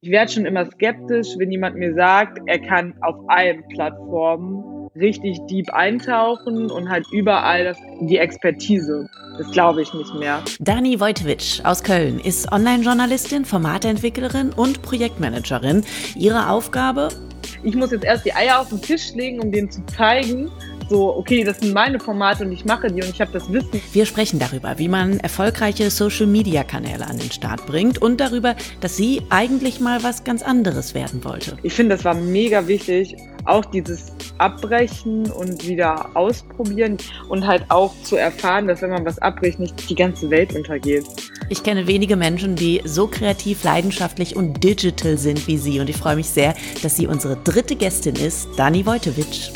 Ich werde schon immer skeptisch, wenn jemand mir sagt, er kann auf allen Plattformen richtig deep eintauchen und halt überall die Expertise. Das glaube ich nicht mehr. Dani Wojtowicz aus Köln ist Online-Journalistin, Formatentwicklerin und Projektmanagerin. Ihre Aufgabe? Ich muss jetzt erst die Eier auf den Tisch legen, um denen zu zeigen, so, okay, das sind meine Formate und ich mache die und ich habe das Wissen. Wir sprechen darüber, wie man erfolgreiche Social-Media-Kanäle an den Start bringt und darüber, dass sie eigentlich mal was ganz anderes werden wollte. Ich finde, das war mega wichtig, auch dieses Abbrechen und wieder ausprobieren und halt auch zu erfahren, dass wenn man was abbricht, nicht die ganze Welt untergeht. Ich kenne wenige Menschen, die so kreativ, leidenschaftlich und digital sind wie sie und ich freue mich sehr, dass sie unsere dritte Gästin ist, Dani Wojtowicz.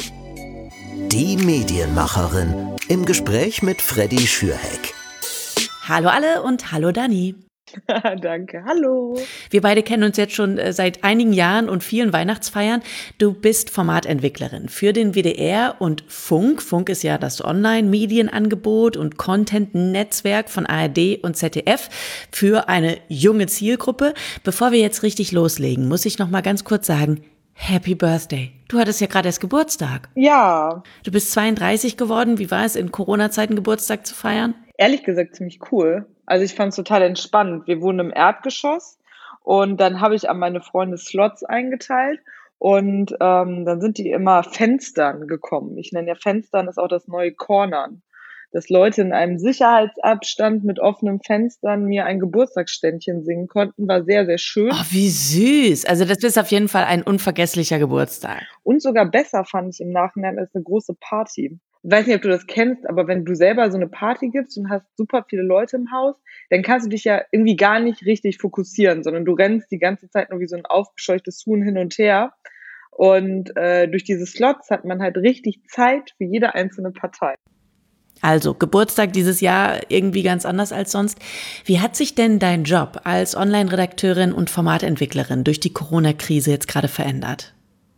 Die Medienmacherin im Gespräch mit Freddy Schürheck. Hallo alle und hallo Dani. Danke, hallo. Wir beide kennen uns jetzt schon seit einigen Jahren und vielen Weihnachtsfeiern. Du bist Formatentwicklerin für den WDR und Funk. Funk ist ja das Online-Medienangebot und Content-Netzwerk von ARD und ZDF für eine junge Zielgruppe. Bevor wir jetzt richtig loslegen, muss ich noch mal ganz kurz sagen, Happy Birthday. Du hattest ja gerade erst Geburtstag. Ja. Du bist 32 geworden. Wie war es, in Corona-Zeiten Geburtstag zu feiern? Ehrlich gesagt ziemlich cool. Also ich fand es total entspannt. Wir wohnen im Erdgeschoss und dann habe ich an meine Freunde Slots eingeteilt und dann sind die immer Fenstern gekommen. Ich nenne ja Fenstern, ist auch das neue Cornern. Dass Leute in einem Sicherheitsabstand mit offenen Fenstern mir ein Geburtstagsständchen singen konnten, war sehr, sehr schön. Oh, wie süß. Also das ist auf jeden Fall ein unvergesslicher Geburtstag. Und sogar besser fand ich im Nachhinein als eine große Party. Ich weiß nicht, ob du das kennst, aber wenn du selber so eine Party gibst und hast super viele Leute im Haus, dann kannst du dich ja irgendwie gar nicht richtig fokussieren, sondern du rennst die ganze Zeit nur wie so ein aufgescheuchtes Huhn hin und her. Und durch diese Slots hat man halt richtig Zeit für jede einzelne Partei. Also Geburtstag dieses Jahr irgendwie ganz anders als sonst. Wie hat sich denn dein Job als Online-Redakteurin und Formatentwicklerin durch die Corona-Krise jetzt gerade verändert?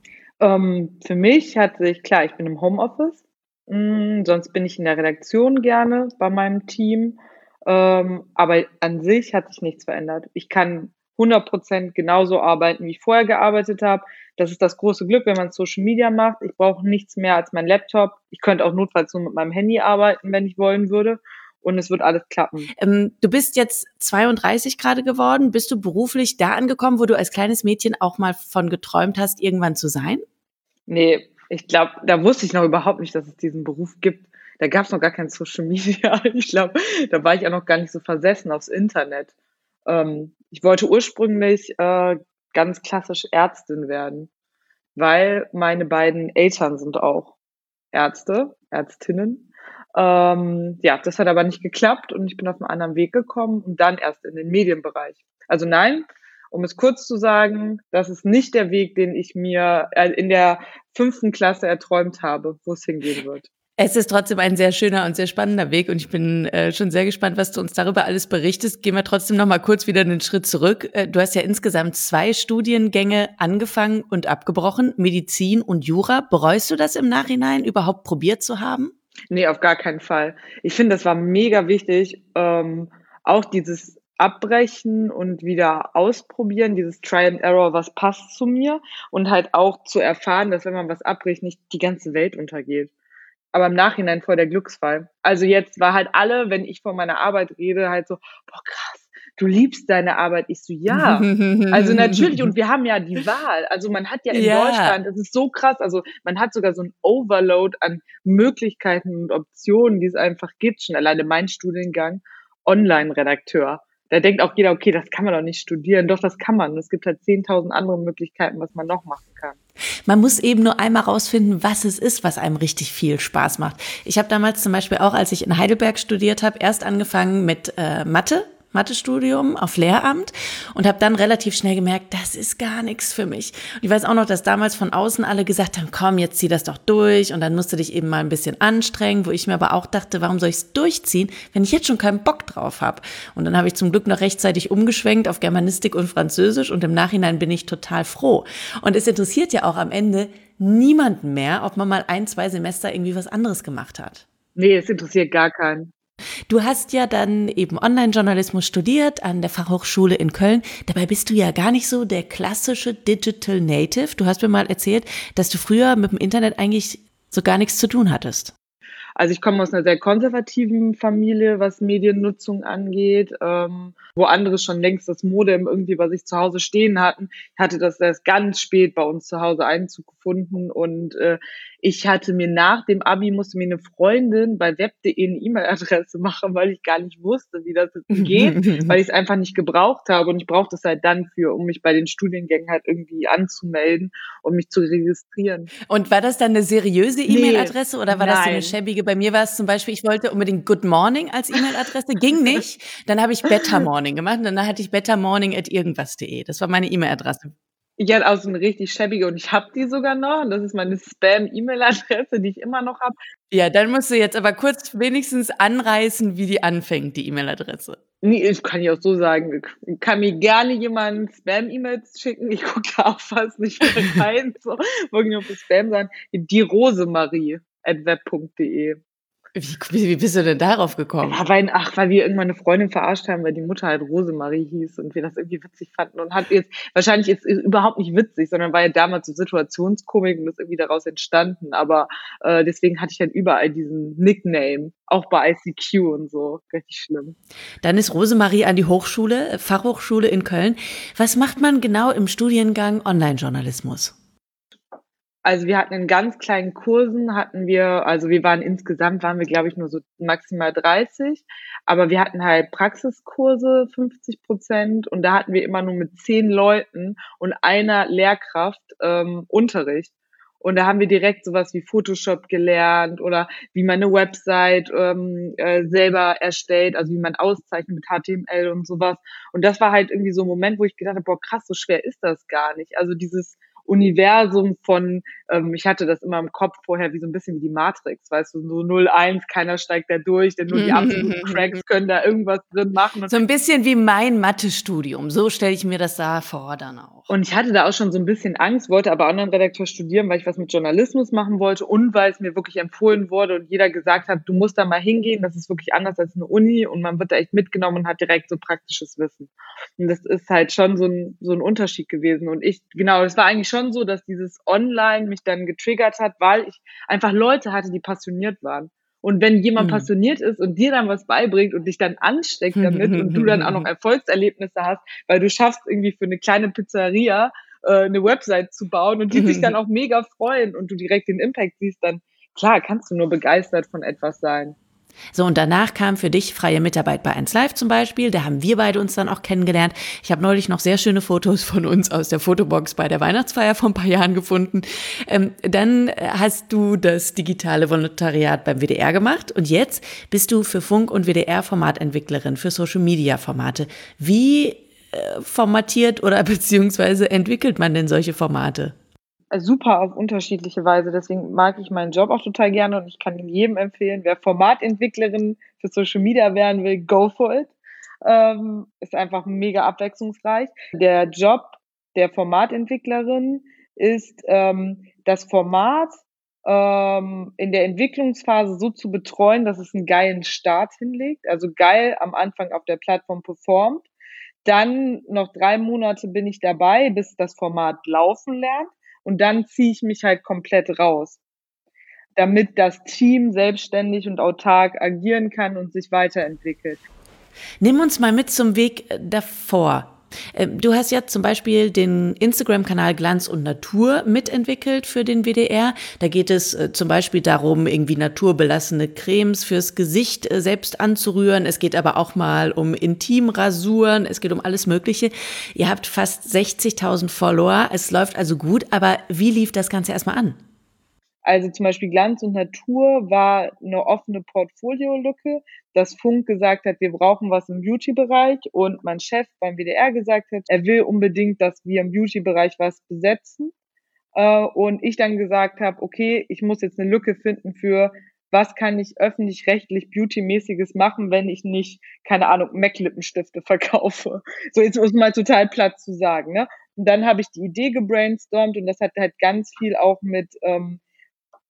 Für mich hat sich, klar, ich bin im Homeoffice, sonst bin ich in der Redaktion gerne bei meinem Team, aber an sich hat sich nichts verändert. Ich kann 100% genauso arbeiten, wie ich vorher gearbeitet habe. Das ist das große Glück, wenn man Social Media macht. Ich brauche nichts mehr als meinen Laptop. Ich könnte auch notfalls nur mit meinem Handy arbeiten, wenn ich wollen würde. Und es wird alles klappen. Du bist jetzt 32 gerade geworden. Bist du beruflich da angekommen, wo du als kleines Mädchen auch mal von geträumt hast, irgendwann zu sein? Nee, ich glaube, da wusste ich noch überhaupt nicht, dass es diesen Beruf gibt. Da gab es noch gar kein Social Media. Ich glaube, da war ich auch noch gar nicht so versessen aufs Internet. Ich wollte ursprünglich ganz klassisch Ärztin werden, weil meine beiden Eltern sind auch Ärztinnen. Ja, das hat aber nicht geklappt und ich bin auf einen anderen Weg gekommen und dann erst in den Medienbereich. Also nein, um es kurz zu sagen, das ist nicht der Weg, den ich mir in der 5. Klasse erträumt habe, wo es hingehen wird. Es ist trotzdem ein sehr schöner und sehr spannender Weg und ich bin schon sehr gespannt, was du uns darüber alles berichtest. Gehen wir trotzdem noch mal kurz wieder einen Schritt zurück. Du hast ja insgesamt 2 Studiengänge angefangen und abgebrochen, Medizin und Jura. Bereust du das im Nachhinein, überhaupt probiert zu haben? Nee, auf gar keinen Fall. Ich finde, das war mega wichtig, auch dieses Abbrechen und wieder ausprobieren, dieses Try and Error, was passt zu mir und halt auch zu erfahren, dass wenn man was abbricht, nicht die ganze Welt untergeht. Aber im Nachhinein voll der Glücksfall. Also jetzt war halt alle, wenn ich von meiner Arbeit rede, halt so, boah krass, du liebst deine Arbeit. Ich so, ja. Also natürlich, und wir haben ja die Wahl. Also man hat ja in Deutschland, das ist so krass, also man hat sogar so ein Overload an Möglichkeiten und Optionen, die es einfach gibt. Schon alleine mein Studiengang, Online-Redakteur. Da denkt auch jeder, okay, das kann man doch nicht studieren. Doch, das kann man. Es gibt halt 10.000 andere Möglichkeiten, was man noch machen kann. Man muss eben nur einmal rausfinden, was es ist, was einem richtig viel Spaß macht. Ich habe damals zum Beispiel auch, als ich in Heidelberg studiert habe, erst angefangen mit Mathestudium auf Lehramt und habe dann relativ schnell gemerkt, das ist gar nichts für mich. Und ich weiß auch noch, dass damals von außen alle gesagt haben, komm, jetzt zieh das doch durch und dann musst du dich eben mal ein bisschen anstrengen, wo ich mir aber auch dachte, warum soll ich es durchziehen, wenn ich jetzt schon keinen Bock drauf habe? Und dann habe ich zum Glück noch rechtzeitig umgeschwenkt auf Germanistik und Französisch und im Nachhinein bin ich total froh. Und es interessiert ja auch am Ende niemanden mehr, ob man mal 1, 2 Semester irgendwie was anderes gemacht hat. Nee, es interessiert gar keinen. Du hast ja dann eben Online-Journalismus studiert an der Fachhochschule in Köln. Dabei bist du ja gar nicht so der klassische Digital Native. Du hast mir mal erzählt, dass du früher mit dem Internet eigentlich so gar nichts zu tun hattest. Also ich komme aus einer sehr konservativen Familie, was Mediennutzung angeht, wo andere schon längst das Modem irgendwie bei sich zu Hause stehen hatten. Ich hatte das erst ganz spät bei uns zu Hause Einzug gefunden und ich hatte mir nach dem Abi, musste mir eine Freundin bei web.de eine E-Mail-Adresse machen, weil ich gar nicht wusste, wie das geht, weil ich es einfach nicht gebraucht habe und ich brauchte es halt dann um mich bei den Studiengängen halt irgendwie anzumelden und mich zu registrieren. Und war das dann eine seriöse E-Mail-Adresse oder war das so eine nein. schäbige? Bei mir war es zum Beispiel, ich wollte unbedingt Good Morning als E-Mail-Adresse, ging nicht. Dann habe ich Better Morning gemacht und dann hatte ich bettermorning@irgendwas.de. Das war meine E-Mail-Adresse. Ich hatte auch so eine richtig schäbige und ich habe die sogar noch und das ist meine Spam-E-Mail-Adresse, die ich immer noch habe. Ja, dann musst du jetzt aber kurz wenigstens anreißen, wie die anfängt, die E-Mail-Adresse. Nee, ich kann ja auch so sagen, kann mir gerne jemand Spam-E-Mails schicken. Ich gucke da auch fast nicht mehr rein. So, irgendwie auf Spam sein. Die Rosemarie@web.de. Wie bist du denn darauf gekommen? Ja, weil wir irgendwann eine Freundin verarscht haben, weil die Mutter halt Rosemarie hieß und wir das irgendwie witzig fanden und hat jetzt, wahrscheinlich jetzt überhaupt nicht witzig, sondern war ja damals so Situationskomik und ist irgendwie daraus entstanden, aber deswegen hatte ich halt überall diesen Nickname, auch bei ICQ und so, richtig schlimm. Dann ist Rosemarie an die Hochschule, Fachhochschule in Köln. Was macht man genau im Studiengang Online-Journalismus? Also wir hatten in ganz kleinen Kursen also wir waren insgesamt, glaube ich, nur so maximal 30, aber wir hatten halt Praxiskurse, 50%, und da hatten wir immer nur mit 10 Leuten und einer Lehrkraft Unterricht. Und da haben wir direkt sowas wie Photoshop gelernt oder wie man eine Website selber erstellt, also wie man auszeichnet mit HTML und sowas. Und das war halt irgendwie so ein Moment, wo ich gedacht habe, boah, krass, so schwer ist das gar nicht. Also dieses Universum von, ich hatte das immer im Kopf vorher wie so ein bisschen wie die Matrix, weißt du, so 0-1, keiner steigt da durch, denn nur die absoluten Cracks können da irgendwas drin machen. So ein bisschen wie mein Mathestudium, so stelle ich mir das da vor dann auch. Und ich hatte da auch schon so ein bisschen Angst, wollte aber Online-Redakteur studieren, weil ich was mit Journalismus machen wollte und weil es mir wirklich empfohlen wurde und jeder gesagt hat, du musst da mal hingehen, das ist wirklich anders als eine Uni und man wird da echt mitgenommen und hat direkt so praktisches Wissen. Und das ist halt schon so ein Unterschied gewesen. Und es war eigentlich schon so, dass dieses Online mich dann getriggert hat, weil ich einfach Leute hatte, die passioniert waren. Und wenn jemand passioniert ist und dir dann was beibringt und dich dann ansteckt damit und du dann auch noch Erfolgserlebnisse hast, weil du schaffst irgendwie für eine kleine Pizzeria eine Website zu bauen und die sich dann auch mega freuen und du direkt den Impact siehst, dann klar kannst du nur begeistert von etwas sein. So, und danach kam für dich freie Mitarbeit bei 1Live zum Beispiel. Da haben wir beide uns dann auch kennengelernt. Ich habe neulich noch sehr schöne Fotos von uns aus der Fotobox bei der Weihnachtsfeier vor ein paar Jahren gefunden. Dann hast du das digitale Volontariat beim WDR gemacht und jetzt bist du für Funk und WDR Formatentwicklerin für Social-Media-Formate. Wie formatiert oder beziehungsweise entwickelt man denn solche Formate? Super auf unterschiedliche Weise. Deswegen mag ich meinen Job auch total gerne und ich kann ihn jedem empfehlen. Wer Formatentwicklerin für Social Media werden will, go for it. Ist einfach mega abwechslungsreich. Der Job der Formatentwicklerin ist, das Format in der Entwicklungsphase so zu betreuen, dass es einen geilen Start hinlegt. Also geil am Anfang auf der Plattform performt. Dann noch 3 Monate bin ich dabei, bis das Format laufen lernt. Und dann ziehe ich mich halt komplett raus, damit das Team selbstständig und autark agieren kann und sich weiterentwickelt. Nimm uns mal mit zum Weg davor. Du hast ja zum Beispiel den Instagram-Kanal Glanz und Natur mitentwickelt für den WDR. Da geht es zum Beispiel darum, irgendwie naturbelassene Cremes fürs Gesicht selbst anzurühren. Es geht aber auch mal um Intimrasuren. Es geht um alles Mögliche. Ihr habt fast 60.000 Follower. Es läuft also gut. Aber wie lief das Ganze erstmal an? Also zum Beispiel Glanz und Natur war eine offene Portfoliolücke, dass Funk gesagt hat, wir brauchen was im Beauty-Bereich und mein Chef beim WDR gesagt hat, er will unbedingt, dass wir im Beauty-Bereich was besetzen. Und ich dann gesagt habe, okay, ich muss jetzt eine Lücke finden für, was kann ich öffentlich-rechtlich Beauty-mäßiges machen, wenn ich nicht, keine Ahnung, MAC-Lippenstifte verkaufe. So, jetzt muss man mal total platt zu sagen, ne? Und dann habe ich die Idee gebrainstormt und das hat halt ganz viel auch mit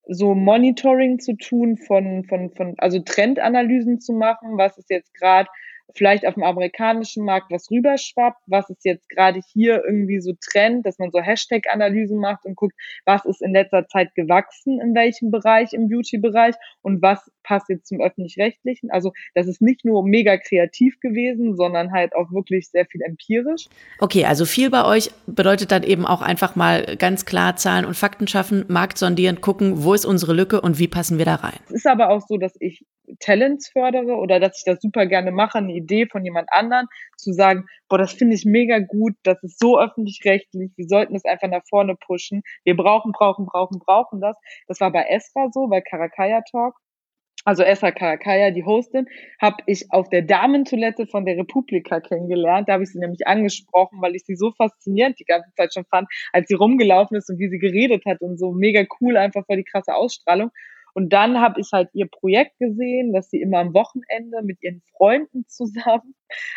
so Monitoring zu tun also Trendanalysen zu machen, was ist jetzt gerade vielleicht auf dem amerikanischen Markt was rüberschwappt, was ist jetzt gerade hier irgendwie so Trend, dass man so Hashtag-Analysen macht und guckt, was ist in letzter Zeit gewachsen, in welchem Bereich, im Beauty-Bereich und was passt jetzt zum Öffentlich-Rechtlichen. Also das ist nicht nur mega kreativ gewesen, sondern halt auch wirklich sehr viel empirisch. Okay, also viel bei euch bedeutet dann eben auch einfach mal ganz klar Zahlen und Fakten schaffen, Markt sondieren, gucken, wo ist unsere Lücke und wie passen wir da rein. Es ist aber auch so, dass ich Talents fördere oder dass ich das super gerne mache, eine Idee von jemand anderem, zu sagen, boah, das finde ich mega gut, das ist so öffentlich-rechtlich, wir sollten es einfach nach vorne pushen, wir brauchen das. Das war bei Esra so, bei Karakaya Talk. Also Esra Karakaya, die Hostin, habe ich auf der Damentoilette von der Republika kennengelernt. Da habe ich sie nämlich angesprochen, weil ich sie so faszinierend die ganze Zeit schon fand, als sie rumgelaufen ist und wie sie geredet hat und so mega cool, einfach voll die krasse Ausstrahlung. Und dann habe ich halt ihr Projekt gesehen, dass sie immer am Wochenende mit ihren Freunden zusammen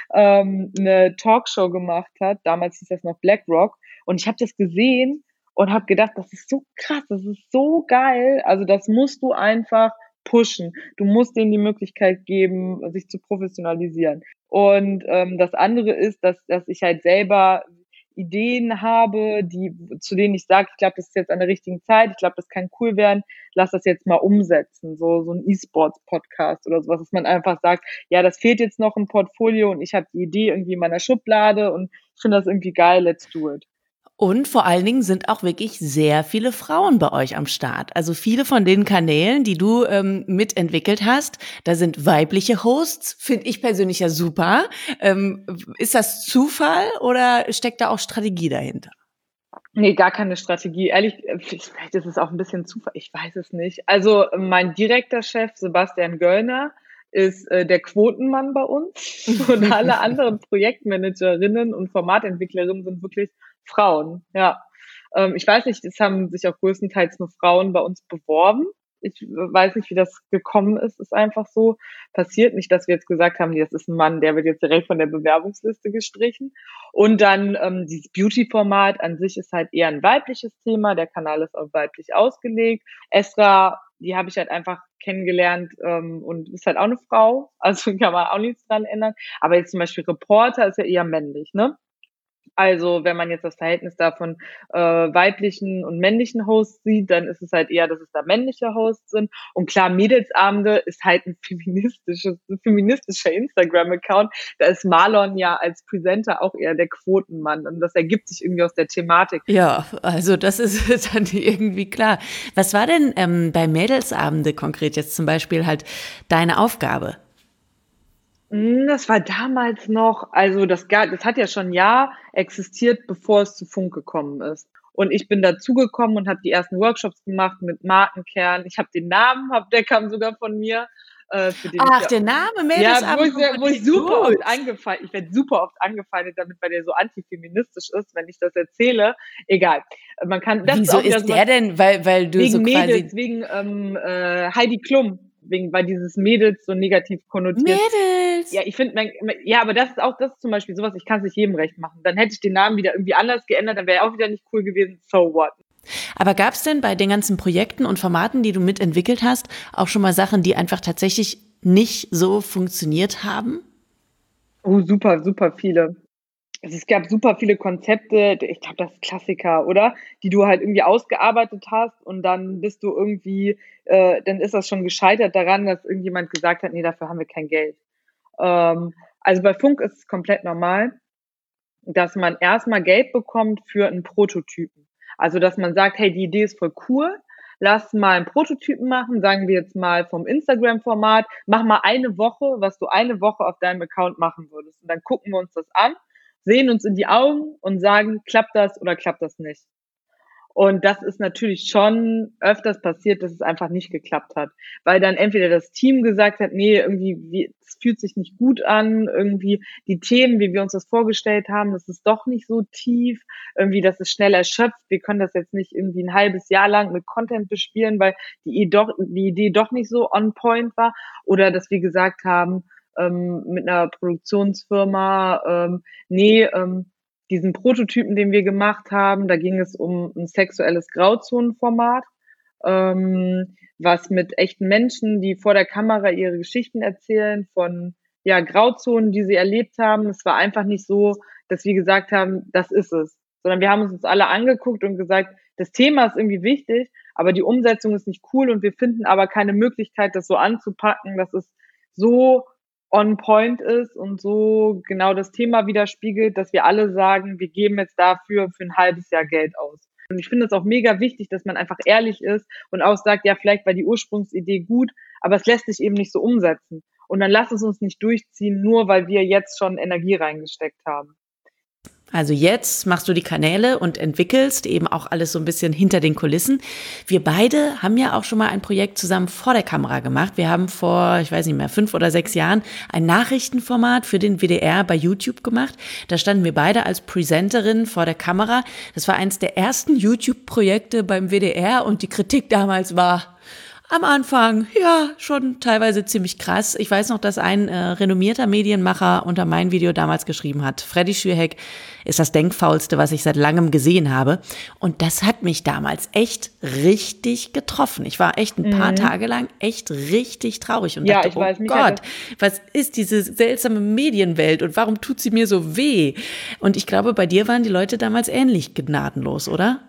eine Talkshow gemacht hat. Damals hieß das noch BlackRock. Und ich habe das gesehen und habe gedacht, das ist so krass, das ist so geil. Also das musst du einfach pushen. Du musst denen die Möglichkeit geben, sich zu professionalisieren. Und das andere ist, dass ich halt selber Ideen habe, zu denen ich sage, ich glaube, das ist jetzt an der richtigen Zeit, ich glaube, das kann cool werden, lass das jetzt mal umsetzen, so ein E-Sports-Podcast oder sowas, dass man einfach sagt, ja, das fehlt jetzt noch im Portfolio und ich habe die Idee irgendwie in meiner Schublade und ich finde das irgendwie geil, let's do it. Und vor allen Dingen sind auch wirklich sehr viele Frauen bei euch am Start. Also viele von den Kanälen, die du mitentwickelt hast, da sind weibliche Hosts, finde ich persönlich ja super. Ist das Zufall oder steckt da auch Strategie dahinter? Nee, gar keine Strategie. Ehrlich, vielleicht ist es auch ein bisschen Zufall, ich weiß es nicht. Also mein direkter Chef, Sebastian Göllner, ist der Quotenmann bei uns und alle anderen Projektmanagerinnen und Formatentwicklerinnen sind wirklich Frauen, ja. Ich weiß nicht, es haben sich auch größtenteils nur Frauen bei uns beworben. Ich weiß nicht, wie das gekommen ist einfach so passiert. Nicht, dass wir jetzt gesagt haben, das ist ein Mann, der wird jetzt direkt von der Bewerbungsliste gestrichen. Und dann dieses Beauty-Format an sich ist halt eher ein weibliches Thema. Der Kanal ist auch weiblich ausgelegt. Esra, die habe ich halt einfach kennengelernt und ist halt auch eine Frau. Also kann man auch nichts dran ändern. Aber jetzt zum Beispiel Reporter ist ja eher männlich, ne? Also wenn man jetzt das Verhältnis da von weiblichen und männlichen Hosts sieht, dann ist es halt eher, dass es da männliche Hosts sind. Und klar, Mädelsabende ist halt ein feministischer Instagram-Account. Da ist Marlon ja als Presenter auch eher der Quotenmann. Und das ergibt sich irgendwie aus der Thematik. Ja, also das ist dann irgendwie klar. Was war denn bei Mädelsabende konkret jetzt zum Beispiel halt deine Aufgabe? Das war damals noch, also das hat ja schon ein Jahr existiert, bevor es zu Funk gekommen ist. Und ich bin dazugekommen und habe die ersten Workshops gemacht mit Markenkern. Ich habe den Namen, der kam sogar von mir. Für den Ach, der Name Mädelsabend. Ja, wo ich super oft angefeindet, ich werde super oft angefeindet damit, weil der so antifeministisch ist, wenn ich das erzähle. Egal. Man kann, das Wieso ist der sowas, denn? Weil du wegen so quasi Mädels, wegen Heidi Klum. Weil dieses Mädels so negativ konnotiert. Mädels. Ja, ich finde, ja, aber das ist zum Beispiel sowas, ich kann es nicht jedem recht machen. Dann hätte ich den Namen wieder irgendwie anders geändert, dann wäre er auch wieder nicht cool gewesen. So what? Aber gab es denn bei den ganzen Projekten und Formaten, die du mitentwickelt hast, auch schon mal Sachen, die einfach tatsächlich nicht so funktioniert haben? Oh, super, super viele. Also es gab super viele Konzepte, ich glaube, das ist Klassiker, oder? Die du halt irgendwie ausgearbeitet hast und dann bist du irgendwie, dann ist das schon gescheitert daran, dass irgendjemand gesagt hat, nee, dafür haben wir kein Geld. Also bei Funk ist es komplett normal, dass man erstmal Geld bekommt für einen Prototypen. Also dass man sagt, hey, die Idee ist voll cool, lass mal einen Prototypen machen, sagen wir jetzt mal vom Instagram-Format, mach mal eine Woche, was du eine Woche auf deinem Account machen würdest. Und dann gucken wir uns das an, sehen uns in die Augen und sagen, klappt das oder klappt das nicht. Und das ist natürlich schon öfters passiert, dass es einfach nicht geklappt hat. Weil dann entweder das Team gesagt hat, nee, irgendwie, es fühlt sich nicht gut an, irgendwie die Themen, wie wir uns das vorgestellt haben, das ist doch nicht so tief, irgendwie, das ist schnell erschöpft, wir können das jetzt nicht irgendwie ein halbes Jahr lang mit Content bespielen, weil die Idee doch nicht so on point war. Oder dass wir gesagt haben, mit einer Produktionsfirma, diesen Prototypen, den wir gemacht haben, da ging es um ein sexuelles Grauzonenformat. was mit echten Menschen, die vor der Kamera ihre Geschichten erzählen von, ja, Grauzonen, die sie erlebt haben. Es war einfach nicht so, dass wir gesagt haben, das ist es, sondern wir haben uns alle angeguckt und gesagt, das Thema ist irgendwie wichtig, aber die Umsetzung ist nicht cool und wir finden aber keine Möglichkeit, das so anzupacken, dass es so on point ist und so genau das Thema widerspiegelt, dass wir alle sagen, wir geben jetzt dafür für ein halbes Jahr Geld aus. Und ich finde es auch mega wichtig, dass man einfach ehrlich ist und auch sagt, ja, vielleicht war die Ursprungsidee gut, aber es lässt sich eben nicht so umsetzen. Und dann lass es uns nicht durchziehen, nur weil wir jetzt schon Energie reingesteckt haben. Also jetzt machst du die Kanäle und entwickelst eben auch alles so ein bisschen hinter den Kulissen. Wir beide haben ja auch schon mal ein Projekt zusammen vor der Kamera gemacht. Wir haben vor, ich weiß nicht mehr, 5 oder 6 Jahren ein Nachrichtenformat für den WDR bei YouTube gemacht. Da standen wir beide als Presenterin vor der Kamera. Das war eins der ersten YouTube-Projekte beim WDR und die Kritik damals war am Anfang, ja, schon teilweise ziemlich krass. Ich weiß noch, dass ein renommierter Medienmacher unter mein Video damals geschrieben hat, Freddy Schürheck ist das Denkfaulste, was ich seit langem gesehen habe. Und das hat mich damals echt richtig getroffen. Ich war echt ein paar Tage lang echt richtig traurig und dachte, ich weiß, oh Gott, was ist diese seltsame Medienwelt und warum tut sie mir so weh? Und ich glaube, bei dir waren die Leute damals ähnlich gnadenlos, oder?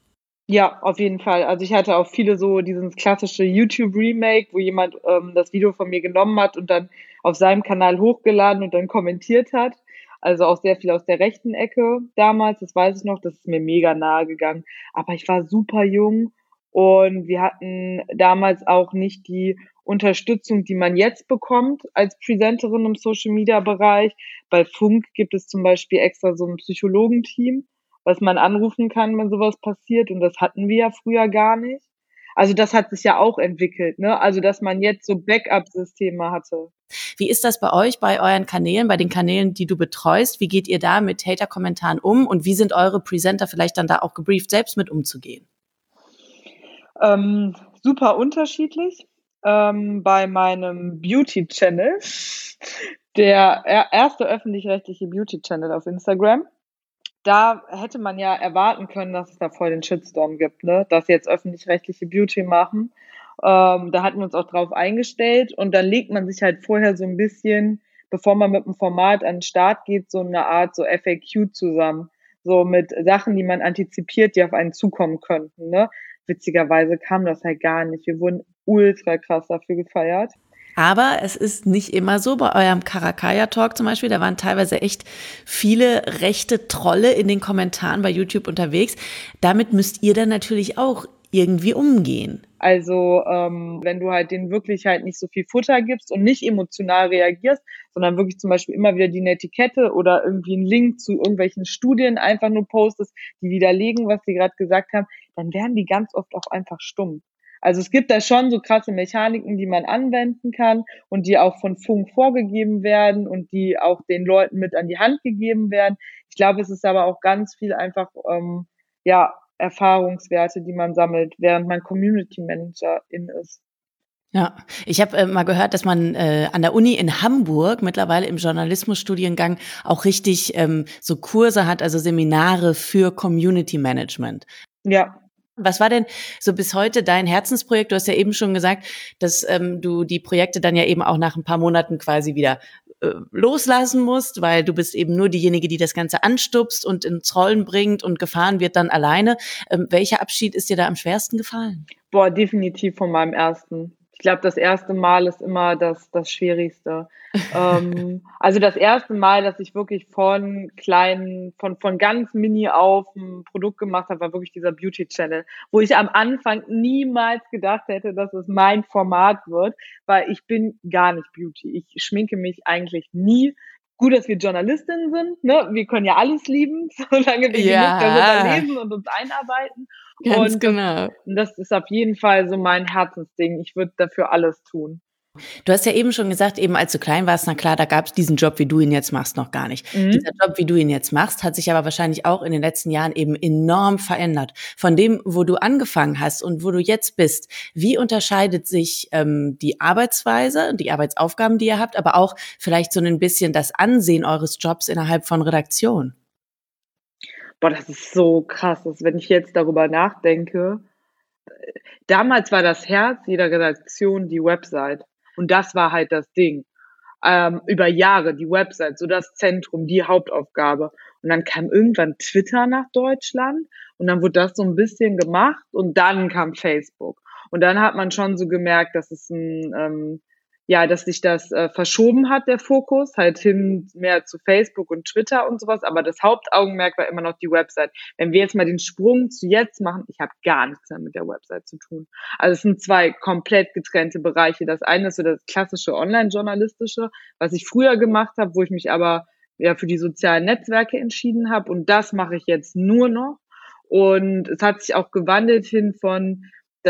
Ja, auf jeden Fall. Also ich hatte auch viele so dieses klassische YouTube-Remake, wo jemand das Video von mir genommen hat und dann auf seinem Kanal hochgeladen und dann kommentiert hat. Also auch sehr viel aus der rechten Ecke damals, das weiß ich noch, das ist mir mega nahe gegangen. Aber ich war super jung und wir hatten damals auch nicht die Unterstützung, die man jetzt bekommt als Presenterin im Social-Media-Bereich. Bei Funk gibt es zum Beispiel extra so ein Psychologenteam, was man anrufen kann, wenn sowas passiert. Und das hatten wir ja früher gar nicht. Also das hat sich ja auch entwickelt, ne? Also dass man jetzt so Backup-Systeme hatte. Wie ist das bei euch, bei euren Kanälen, bei den Kanälen, die du betreust? Wie geht ihr da mit Hater-Kommentaren um? Und wie sind eure Presenter vielleicht dann da auch gebrieft, selbst mit umzugehen? Super unterschiedlich. Bei meinem Beauty-Channel, der erste öffentlich-rechtliche Beauty-Channel auf Instagram, da hätte man ja erwarten können, dass es da voll den Shitstorm gibt, ne? Dass jetzt öffentlich-rechtliche Beauty machen. Da hatten wir uns auch drauf eingestellt und dann legt man sich halt vorher so ein bisschen, bevor man mit dem Format an den Start geht, so eine Art so FAQ zusammen. So mit Sachen, die man antizipiert, die auf einen zukommen könnten, ne? Witzigerweise kam das halt gar nicht. Wir wurden ultra krass dafür gefeiert. Aber es ist nicht immer so. Bei eurem Karakaya-Talk zum Beispiel, da waren teilweise echt viele rechte Trolle in den Kommentaren bei YouTube unterwegs. Damit müsst ihr dann natürlich auch irgendwie umgehen. Also wenn du halt denen wirklich halt nicht so viel Futter gibst und nicht emotional reagierst, sondern wirklich zum Beispiel immer wieder die Netiquette oder irgendwie einen Link zu irgendwelchen Studien einfach nur postest, die widerlegen, was sie gerade gesagt haben, dann werden die ganz oft auch einfach stumm. Also es gibt da schon so krasse Mechaniken, die man anwenden kann und die auch von Funk vorgegeben werden und die auch den Leuten mit an die Hand gegeben werden. Ich glaube, es ist aber auch ganz viel einfach, ja, Erfahrungswerte, die man sammelt, während man Community Managerin ist. Ja, ich habe mal gehört, dass man an der Uni in Hamburg mittlerweile im Journalismusstudiengang auch richtig so Kurse hat, also Seminare für Community Management. Ja. Was war denn so bis heute dein Herzensprojekt? Du hast ja eben schon gesagt, dass du die Projekte dann ja eben auch nach ein paar Monaten quasi wieder loslassen musst, weil du bist eben nur diejenige, die das Ganze anstupst und ins Rollen bringt und gefahren wird dann alleine. Welcher Abschied ist dir da am schwersten gefallen? Boah, definitiv von meinem ersten. Ich glaube, das erste Mal ist immer das Schwierigste. Also das erste Mal, dass ich wirklich von ganz mini auf ein Produkt gemacht habe, war wirklich dieser Beauty Channel, wo ich am Anfang niemals gedacht hätte, dass es mein Format wird, weil ich bin gar nicht Beauty. Ich schminke mich eigentlich nie. Gut, dass wir Journalistinnen sind, ne? Wir können ja alles lieben, solange wir genug darüber lesen und uns einarbeiten. Ganz Und genau. das ist auf jeden Fall so mein Herzensding. Ich würde dafür alles tun. Du hast ja eben schon gesagt, eben als du klein warst, na klar, da gab es diesen Job, wie du ihn jetzt machst, noch gar nicht. Dieser Job, wie du ihn jetzt machst, hat sich aber wahrscheinlich auch in den letzten Jahren eben enorm verändert. Von dem, wo du angefangen hast und wo du jetzt bist, wie unterscheidet sich die Arbeitsweise und die Arbeitsaufgaben, die ihr habt, aber auch vielleicht so ein bisschen das Ansehen eures Jobs innerhalb von Redaktion? Boah, das ist so krass, dass wenn ich jetzt darüber nachdenke, damals war das Herz jeder Redaktion die Website. Und das war halt das Ding. Über Jahre die Website, so das Zentrum, die Hauptaufgabe. Und dann kam irgendwann Twitter nach Deutschland und dann wurde das so ein bisschen gemacht und dann kam Facebook. Und dann hat man schon so gemerkt, dass es dass sich das verschoben hat, der Fokus, halt hin mehr zu Facebook und Twitter und sowas. Aber das Hauptaugenmerk war immer noch die Website. Wenn wir jetzt mal den Sprung zu jetzt machen, ich habe gar nichts mehr mit der Website zu tun. Also es sind zwei komplett getrennte Bereiche. Das eine ist so das klassische Online-Journalistische, was ich früher gemacht habe, wo ich mich aber ja für die sozialen Netzwerke entschieden habe. Und das mache ich jetzt nur noch. Und es hat sich auch gewandelt hin von,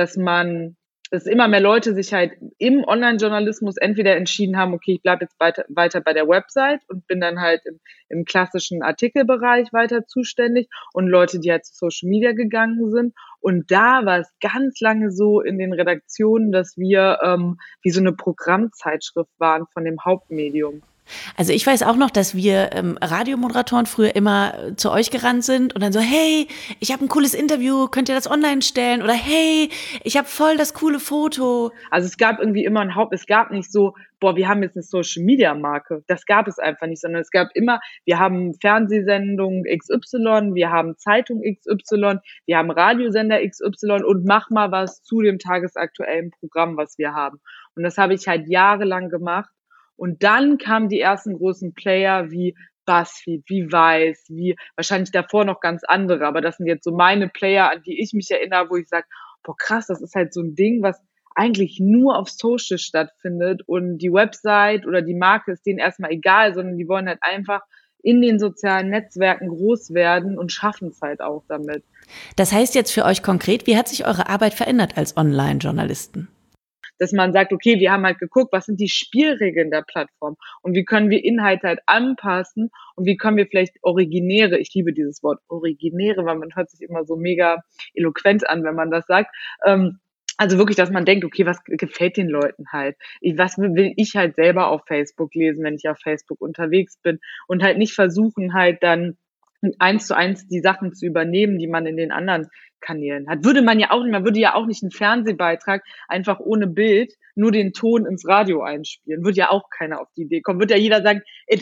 dass immer mehr Leute sich halt im Online-Journalismus entweder entschieden haben, okay, ich bleibe jetzt weiter bei der Website und bin dann halt im klassischen Artikelbereich weiter zuständig, und Leute, die halt zu Social Media gegangen sind. Und da war es ganz lange so in den Redaktionen, dass wir wie so eine Programmzeitschrift waren von dem Hauptmedium. Also ich weiß auch noch, dass wir Radiomoderatoren früher immer zu euch gerannt sind und dann so, hey, ich habe ein cooles Interview, könnt ihr das online stellen? Oder hey, ich habe voll das coole Foto. Also es gab irgendwie immer es gab nicht so, boah, wir haben jetzt eine Social-Media-Marke. Das gab es einfach nicht, sondern es gab immer, wir haben Fernsehsendung XY, wir haben Zeitung XY, wir haben Radiosender XY und mach mal was zu dem tagesaktuellen Programm, was wir haben. Und das habe ich halt jahrelang gemacht. Und dann kamen die ersten großen Player wie BuzzFeed, wie Vice, wie wahrscheinlich davor noch ganz andere. Aber das sind jetzt so meine Player, an die ich mich erinnere, wo ich sage, boah krass, das ist halt so ein Ding, was eigentlich nur auf Social stattfindet. Und die Website oder die Marke ist denen erstmal egal, sondern die wollen halt einfach in den sozialen Netzwerken groß werden und schaffen es halt auch damit. Das heißt jetzt für euch konkret, wie hat sich eure Arbeit verändert als Online-Journalisten? Dass man sagt, okay, wir haben halt geguckt, was sind die Spielregeln der Plattform und wie können wir Inhalte halt anpassen und wie können wir vielleicht originäre, ich liebe dieses Wort originäre, weil man hört sich immer so mega eloquent an, wenn man das sagt, also wirklich, dass man denkt, okay, was gefällt den Leuten halt? Was will ich halt selber auf Facebook lesen, wenn ich auf Facebook unterwegs bin, und halt nicht versuchen halt dann 1:1 die Sachen zu übernehmen, die man in den anderen Kanälen hat. Man würde ja auch nicht einen Fernsehbeitrag einfach ohne Bild nur den Ton ins Radio einspielen. Würde ja auch keiner auf die Idee kommen. Würde ja jeder sagen,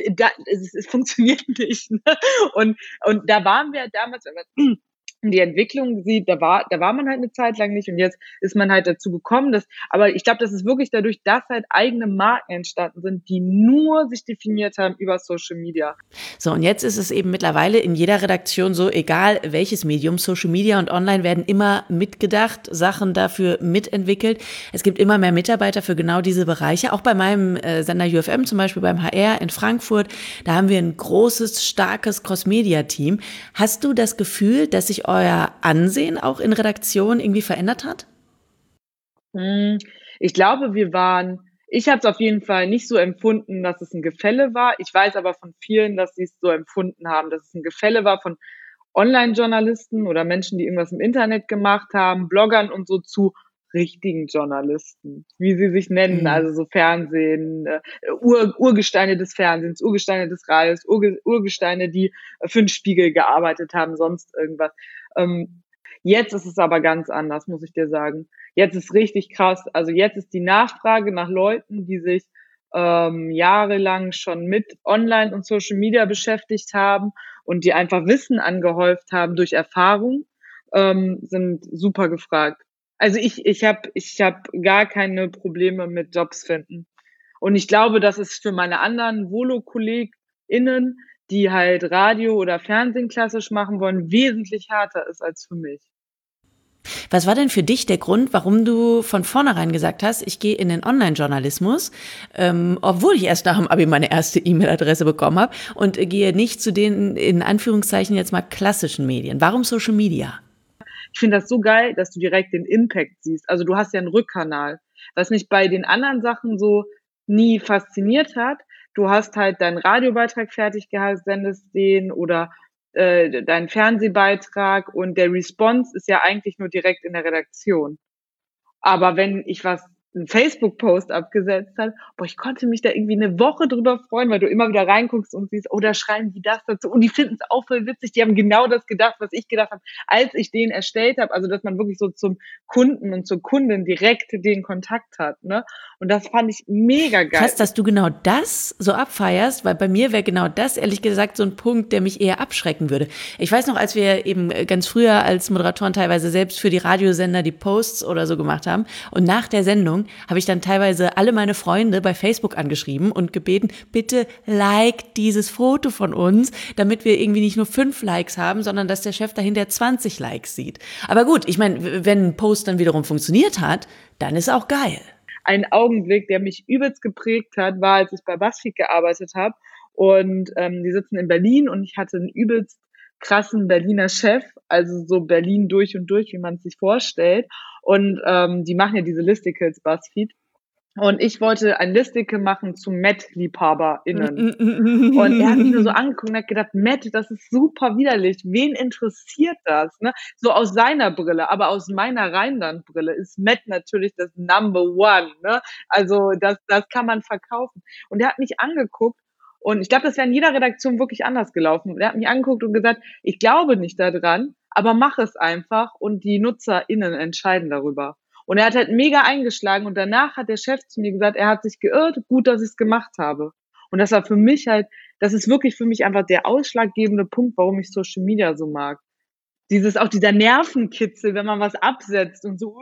es funktioniert nicht. Ne? Und da waren wir damals, wenn man die Entwicklung sieht, da war man halt eine Zeit lang nicht, und jetzt ist man halt dazu gekommen, aber ich glaube, das ist wirklich dadurch, dass halt eigene Marken entstanden sind, die nur sich definiert haben über Social Media. So, und jetzt ist es eben mittlerweile in jeder Redaktion so, egal welches Medium, Social Media und Online werden immer mitgedacht, Sachen dafür mitentwickelt. Es gibt immer mehr Mitarbeiter für genau diese Bereiche. Auch bei meinem Sender UFM, zum Beispiel beim HR in Frankfurt, da haben wir ein großes, starkes Cross-Media-Team. Hast du das Gefühl, dass sich euer Ansehen auch in Redaktion irgendwie verändert hat? Ich glaube, ich habe es auf jeden Fall nicht so empfunden, dass es ein Gefälle war. Ich weiß aber von vielen, dass sie es so empfunden haben, dass es ein Gefälle war von Online-Journalisten oder Menschen, die irgendwas im Internet gemacht haben, Bloggern und so, zu richtigen Journalisten, wie sie sich nennen, also so Fernsehen, Urgesteine des Fernsehens, Urgesteine des Radios, Urgesteine, die für den Spiegel gearbeitet haben, sonst irgendwas. Jetzt ist es aber ganz anders, muss ich dir sagen. Jetzt ist richtig krass. Also jetzt ist die Nachfrage nach Leuten, die sich jahrelang schon mit Online und Social Media beschäftigt haben und die einfach Wissen angehäuft haben durch Erfahrung, sind super gefragt. Also ich hab gar keine Probleme mit Jobs finden. Und ich glaube, dass es für meine anderen Volo-KollegInnen, die halt Radio oder Fernsehen klassisch machen wollen, wesentlich härter ist als für mich. Was war denn für dich der Grund, warum du von vornherein gesagt hast, ich gehe in den Online-Journalismus, obwohl ich erst nach dem Abi meine erste E-Mail-Adresse bekommen habe, und gehe nicht zu den, in Anführungszeichen jetzt mal, klassischen Medien? Warum Social Media? Ich finde das so geil, dass du direkt den Impact siehst. Also du hast ja einen Rückkanal, was mich bei den anderen Sachen so nie fasziniert hat. Du hast halt deinen Radiobeitrag fertig gehabt, sendest den, oder deinen Fernsehbeitrag, und der Response ist ja eigentlich nur direkt in der Redaktion. Aber wenn ich was einen Facebook-Post abgesetzt hat, ich konnte mich da irgendwie eine Woche drüber freuen, weil du immer wieder reinguckst und siehst, da schreiben die das dazu und die finden es auch voll witzig, die haben genau das gedacht, was ich gedacht habe, als ich den erstellt habe, also dass man wirklich so zum Kunden und zur Kundin direkt den Kontakt hat, ne? Und das fand ich mega geil. Krass, dass du genau das so abfeierst, weil bei mir wäre genau das, ehrlich gesagt, so ein Punkt, der mich eher abschrecken würde. Ich weiß noch, als wir eben ganz früher als Moderatoren teilweise selbst für die Radiosender die Posts oder so gemacht haben und nach der Sendung habe ich dann teilweise alle meine Freunde bei Facebook angeschrieben und gebeten, bitte like dieses Foto von uns, damit wir irgendwie nicht nur 5 Likes haben, sondern dass der Chef dahinter 20 Likes sieht. Aber gut, ich meine, wenn ein Post dann wiederum funktioniert hat, dann ist auch geil. Ein Augenblick, der mich übelst geprägt hat, war, als ich bei BuzzFeed gearbeitet habe und die sitzen in Berlin und ich hatte einen übelst krassen Berliner Chef, also so Berlin durch und durch, wie man es sich vorstellt. Und die machen ja diese Listicles, BuzzFeed. Und ich wollte ein Listicle machen zu Met-LiebhaberInnen. Und er hat mich nur so angeguckt und hat gedacht, Met, das ist super widerlich. Wen interessiert das? Ne? So aus seiner Brille, aber aus meiner Rheinland-Brille ist Met natürlich das Number One. Ne? Also das kann man verkaufen. Und er hat mich angeguckt und ich glaube, das wäre in jeder Redaktion wirklich anders gelaufen. Und er hat mich angeguckt und gesagt, ich glaube nicht daran, aber mach es einfach und die NutzerInnen entscheiden darüber. Und er hat halt mega eingeschlagen und danach hat der Chef zu mir gesagt, er hat sich geirrt, gut, dass ich es gemacht habe. Und das war für mich halt, das ist wirklich für mich einfach der ausschlaggebende Punkt, warum ich Social Media so mag. Auch dieser Nervenkitzel, wenn man was absetzt und so,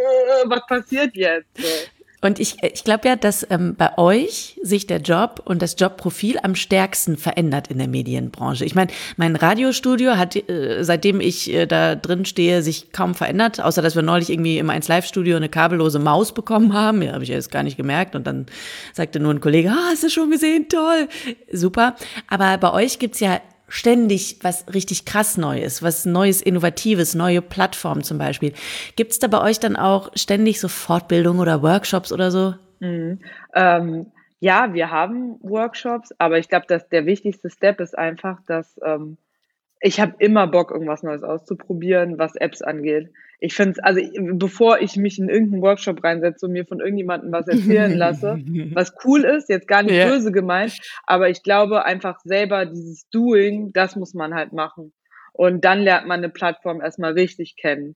was passiert jetzt? So. Und ich glaube ja, dass bei euch sich der Job und das Jobprofil am stärksten verändert in der Medienbranche. Ich meine, mein Radiostudio hat, seitdem ich da drin stehe, sich kaum verändert, außer dass wir neulich irgendwie im 1Live-Studio eine kabellose Maus bekommen haben. Ja, habe ich ja jetzt gar nicht gemerkt. Und dann sagte nur ein Kollege, hast du schon gesehen? Toll, super. Aber bei euch gibt's ja ständig was richtig krass Neues, was Neues, Innovatives, neue Plattformen zum Beispiel. Gibt's da bei euch dann auch ständig so Fortbildungen oder Workshops oder so? Ja, wir haben Workshops, aber ich glaube, dass der wichtigste Step ist einfach, dass ich habe immer Bock, irgendwas Neues auszuprobieren, was Apps angeht. Ich finde es, also bevor ich mich in irgendeinen Workshop reinsetze und mir von irgendjemandem was erzählen lasse, was cool ist, jetzt gar nicht böse gemeint, aber ich glaube einfach selber dieses Doing, das muss man halt machen. Und dann lernt man eine Plattform erstmal richtig kennen.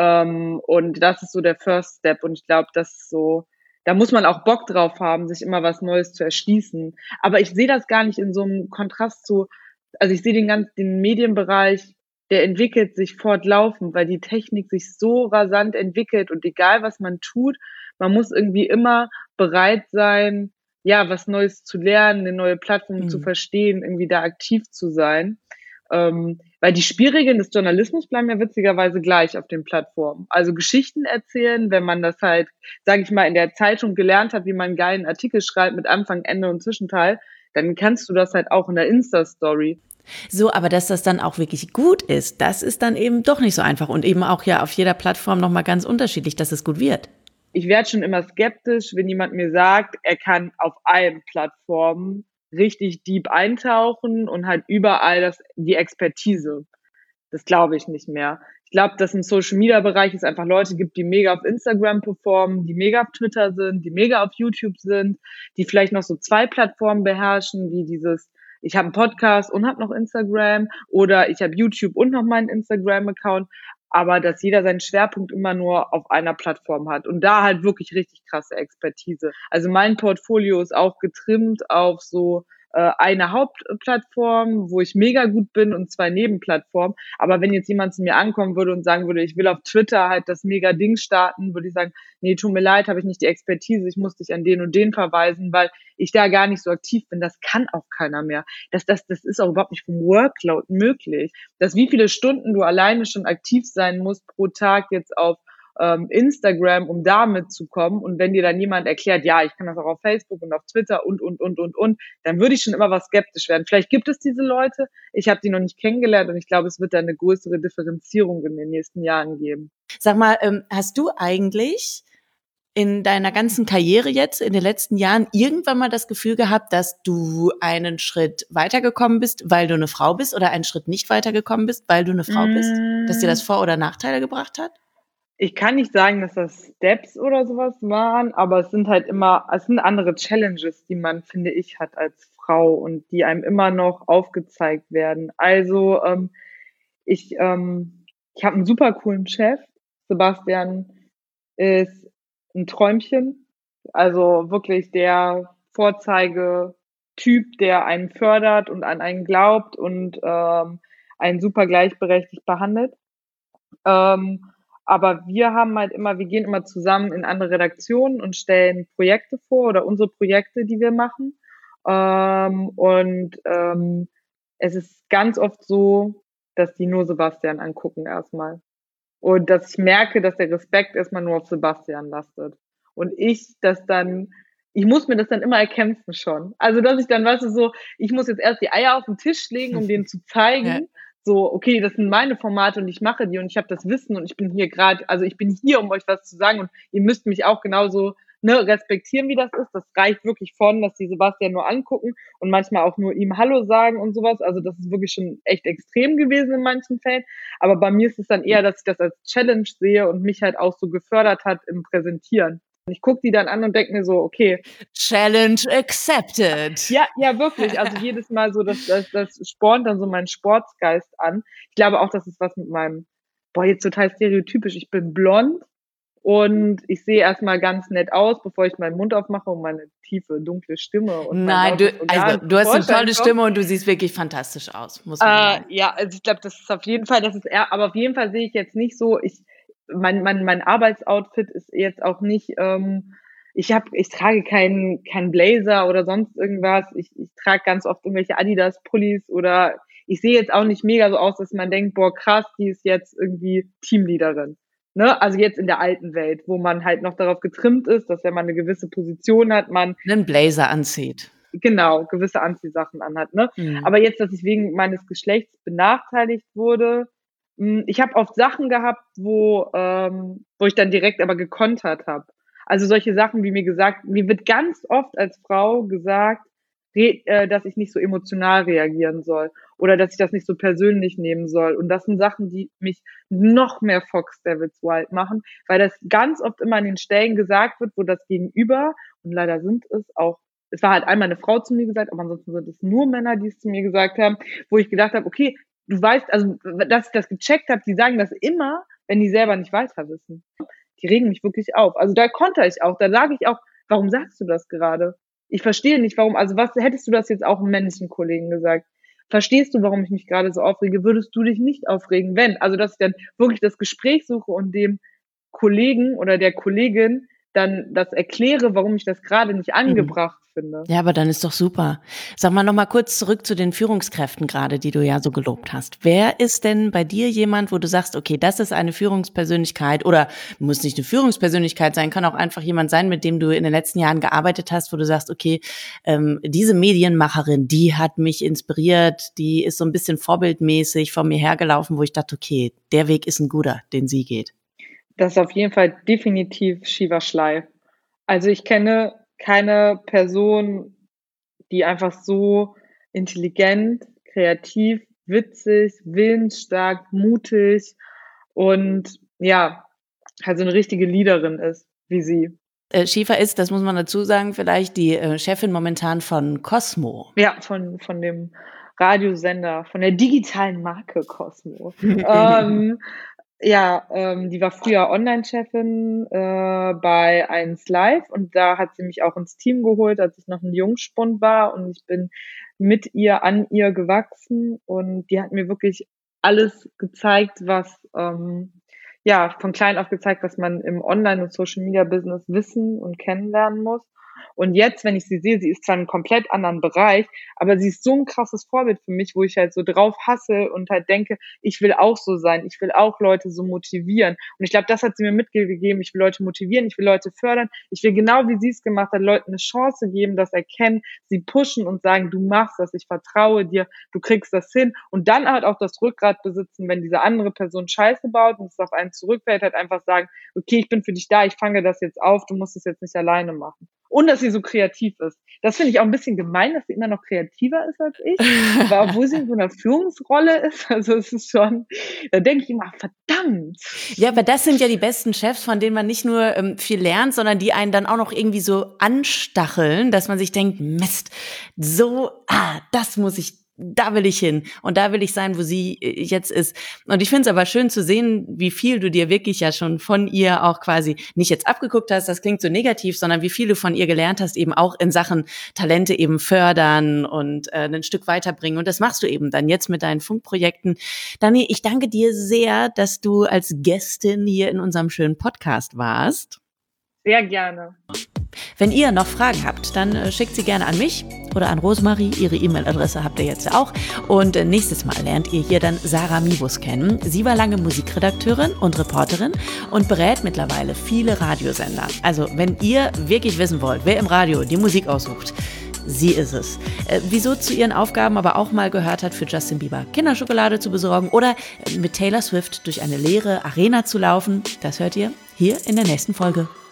Und das ist so der First Step. Und ich glaube, das ist so, da muss man auch Bock drauf haben, sich immer was Neues zu erschließen. Aber ich sehe das gar nicht in so einem Kontrast zu, also ich sehe den Medienbereich, der entwickelt sich fortlaufend, weil die Technik sich so rasant entwickelt und egal was man tut, man muss irgendwie immer bereit sein, ja, was Neues zu lernen, eine neue Plattform zu verstehen, irgendwie da aktiv zu sein. Weil die Spielregeln des Journalismus bleiben ja witzigerweise gleich auf den Plattformen. Also Geschichten erzählen, wenn man das halt, sage ich mal, in der Zeitung gelernt hat, wie man einen geilen Artikel schreibt mit Anfang, Ende und Zwischenteil, dann kannst du das halt auch in der Insta-Story. So, aber dass das dann auch wirklich gut ist, das ist dann eben doch nicht so einfach und eben auch ja auf jeder Plattform nochmal ganz unterschiedlich, dass es gut wird. Ich werde schon immer skeptisch, wenn jemand mir sagt, er kann auf allen Plattformen richtig deep eintauchen und halt überall die Expertise. Das glaube ich nicht mehr. Ich glaube, dass im Social-Media-Bereich es einfach Leute gibt, die mega auf Instagram performen, die mega auf Twitter sind, die mega auf YouTube sind, die vielleicht noch so 2 Plattformen beherrschen, wie dieses, ich habe einen Podcast und habe noch Instagram oder ich habe YouTube und noch meinen Instagram-Account, aber dass jeder seinen Schwerpunkt immer nur auf einer Plattform hat und da halt wirklich richtig krasse Expertise. Also mein Portfolio ist auch getrimmt auf so eine Hauptplattform, wo ich mega gut bin und 2 Nebenplattformen. Aber wenn jetzt jemand zu mir ankommen würde und sagen würde, ich will auf Twitter halt das mega Ding starten, würde ich sagen, nee, tut mir leid, habe ich nicht die Expertise, ich muss dich an den und den verweisen, weil ich da gar nicht so aktiv bin. Das kann auch keiner mehr. Das ist auch überhaupt nicht vom Workload möglich. Dass wie viele Stunden du alleine schon aktiv sein musst pro Tag jetzt auf Instagram, um da mitzukommen. Und wenn dir dann jemand erklärt, ja, ich kann das auch auf Facebook und auf Twitter und, dann würde ich schon immer was skeptisch werden. Vielleicht gibt es diese Leute, ich habe die noch nicht kennengelernt und ich glaube, es wird da eine größere Differenzierung in den nächsten Jahren geben. Sag mal, hast du eigentlich in deiner ganzen Karriere jetzt, in den letzten Jahren, irgendwann mal das Gefühl gehabt, dass du einen Schritt weitergekommen bist, weil du eine Frau bist oder einen Schritt nicht weitergekommen bist, weil du eine Frau bist? Dass dir das Vor- oder Nachteile gebracht hat? Ich kann nicht sagen, dass das Steps oder sowas waren, aber es sind andere Challenges, die man, finde ich, hat als Frau und die einem immer noch aufgezeigt werden. Also, ich, ich habe einen super coolen Chef. Sebastian ist ein Träumchen. Also wirklich der Vorzeigetyp, der einen fördert und an einen glaubt und einen super gleichberechtigt behandelt. Ähm, aber wir gehen immer zusammen in andere Redaktionen und stellen Projekte vor oder unsere Projekte, die wir machen. Es ist ganz oft so, dass die nur Sebastian angucken erstmal. Und dass ich merke, dass der Respekt erstmal nur auf Sebastian lastet. Und ich muss mir das dann immer erkämpfen schon. Also, dass ich dann, weißt du, so, ich muss jetzt erst die Eier auf den Tisch legen, um denen zu Ja. zeigen, so, okay, das sind meine Formate und ich mache die und ich habe das Wissen und ich bin hier, um euch was zu sagen und ihr müsst mich auch genauso respektieren, wie das ist. Das reicht wirklich von, dass die Sebastian nur angucken und manchmal auch nur ihm Hallo sagen und sowas. Also das ist wirklich schon echt extrem gewesen in manchen Fällen. Aber bei mir ist es dann eher, dass ich das als Challenge sehe und mich halt auch so gefördert hat im Präsentieren. Und ich gucke die dann an und denke mir so, okay. Challenge accepted. Ja, ja, wirklich. Also jedes Mal so, das spornt dann so meinen Sportsgeist an. Ich glaube auch, das ist was mit jetzt total stereotypisch. Ich bin blond und ich sehe erstmal ganz nett aus, bevor ich meinen Mund aufmache und meine tiefe, dunkle Stimme und Nein, du hast eine tolle Stimme und du siehst wirklich fantastisch aus, muss man sagen. Ja, also ich glaube, das ist auf jeden Fall, aber auf jeden Fall sehe ich jetzt nicht so, mein Arbeitsoutfit ist jetzt auch nicht, ich trage keinen Blazer oder sonst irgendwas. Ich trage ganz oft irgendwelche Adidas-Pullis oder ich sehe jetzt auch nicht mega so aus, dass man denkt, boah, krass, die ist jetzt irgendwie Teamleaderin. Ne? Also jetzt in der alten Welt, wo man halt noch darauf getrimmt ist, dass wenn man eine gewisse Position hat, man einen Blazer anzieht. Genau, gewisse Anziehsachen anhat. Ne? Aber jetzt, dass ich wegen meines Geschlechts benachteiligt wurde, ich habe oft Sachen gehabt, wo ich dann direkt aber gekontert habe. Also solche Sachen, wie mir wird ganz oft als Frau gesagt, dass ich nicht so emotional reagieren soll oder dass ich das nicht so persönlich nehmen soll. Und das sind Sachen, die mich noch mehr Fox Devils Wild machen, weil das ganz oft immer an den Stellen gesagt wird, wo das Gegenüber, und leider sind es war halt einmal eine Frau zu mir gesagt, aber ansonsten sind es nur Männer, die es zu mir gesagt haben, wo ich gedacht habe, okay, du weißt, also dass ich das gecheckt habe, die sagen das immer, wenn die selber nicht weiter wissen. Die regen mich wirklich auf. Also da konter ich auch, da sage ich auch, warum sagst du das gerade? Ich verstehe nicht, warum, also was hättest du das jetzt auch einem männlichen Kollegen gesagt? Verstehst du, warum ich mich gerade so aufrege? Würdest du dich nicht aufregen, wenn? Also dass ich dann wirklich das Gespräch suche und dem Kollegen oder der Kollegin dann das erkläre, warum ich das gerade nicht angebracht finde. Ja, aber dann ist doch super. Sag mal noch mal kurz zurück zu den Führungskräften gerade, die du ja so gelobt hast. Wer ist denn bei dir jemand, wo du sagst, okay, das ist eine Führungspersönlichkeit oder muss nicht eine Führungspersönlichkeit sein, kann auch einfach jemand sein, mit dem du in den letzten Jahren gearbeitet hast, wo du sagst, okay, diese Medienmacherin, die hat mich inspiriert, die ist so ein bisschen vorbildmäßig vor mir hergelaufen, wo ich dachte, okay, der Weg ist ein guter, den sie geht. Das ist auf jeden Fall definitiv Shiva Schley. Also ich kenne keine Person, die einfach so intelligent, kreativ, witzig, willensstark, mutig und ja, halt so eine richtige Leaderin ist, wie sie. Shiva ist, das muss man dazu sagen, vielleicht die Chefin momentan von Cosmo. Ja, von dem Radiosender, von der digitalen Marke Cosmo. Die war früher Online-Chefin bei 1 Live und da hat sie mich auch ins Team geholt, als ich noch ein Jungspund war und ich bin mit ihr an ihr gewachsen und die hat mir wirklich alles gezeigt, von klein auf gezeigt, was man im Online- und Social-Media-Business wissen und kennenlernen muss. Und jetzt, wenn ich sie sehe, sie ist zwar in einem komplett anderen Bereich, aber sie ist so ein krasses Vorbild für mich, wo ich halt so drauf hasse und halt denke, ich will auch so sein, ich will auch Leute so motivieren. Und ich glaube, das hat sie mir mitgegeben, ich will Leute motivieren, ich will Leute fördern, ich will genau wie sie es gemacht hat, Leuten eine Chance geben, das erkennen, sie pushen und sagen, du machst das, ich vertraue dir, du kriegst das hin. Und dann halt auch das Rückgrat besitzen, wenn diese andere Person Scheiße baut und es auf einen zurückfällt, halt einfach sagen, okay, ich bin für dich da, ich fange das jetzt auf, du musst es jetzt nicht alleine machen. Und dass sie so kreativ ist. Das finde ich auch ein bisschen gemein, dass sie immer noch kreativer ist als ich. Aber obwohl sie in so einer Führungsrolle ist, also es ist schon, da denke ich immer, verdammt. Ja, aber das sind ja die besten Chefs, von denen man nicht nur viel lernt, sondern die einen dann auch noch irgendwie so anstacheln, dass man sich denkt, Mist, so, da will ich hin und da will ich sein, wo sie jetzt ist. Und ich finde es aber schön zu sehen, wie viel du dir wirklich ja schon von ihr auch quasi nicht jetzt abgeguckt hast, das klingt so negativ, sondern wie viel du von ihr gelernt hast, eben auch in Sachen Talente eben fördern und ein Stück weiterbringen. Und das machst du eben dann jetzt mit deinen Funkprojekten. Dani, ich danke dir sehr, dass du als Gästin hier in unserem schönen Podcast warst. Sehr gerne. Wenn ihr noch Fragen habt, dann schickt sie gerne an mich oder an Rosemarie. Ihre E-Mail-Adresse habt ihr jetzt ja auch. Und nächstes Mal lernt ihr hier dann Sarah Mibus kennen. Sie war lange Musikredakteurin und Reporterin und berät mittlerweile viele Radiosender. Also wenn ihr wirklich wissen wollt, wer im Radio die Musik aussucht, sie ist es. Wieso zu ihren Aufgaben aber auch mal gehört hat, für Justin Bieber Kinderschokolade zu besorgen oder mit Taylor Swift durch eine leere Arena zu laufen, das hört ihr hier in der nächsten Folge.